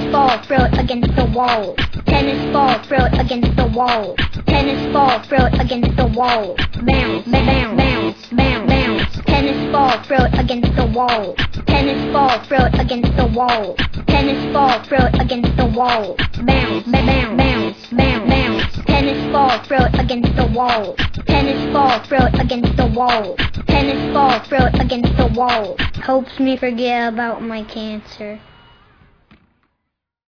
ball, throw it against the wall. Tennis ball, throw it against the wall. Tennis ball, throw it against the wall. Bounce, bounce, bounce, bounce, bounce. Tennis ball, throw it against the wall. Tennis ball, throw it against the wall. Tennis ball, throw it against the wall. Bounce, bounce, bounce, bounce, bounce. Tennis ball, throw it against the wall. Tennis ball, throw it against the wall. Tennis ball, throw it against the wall. Helps me forget about my cancer.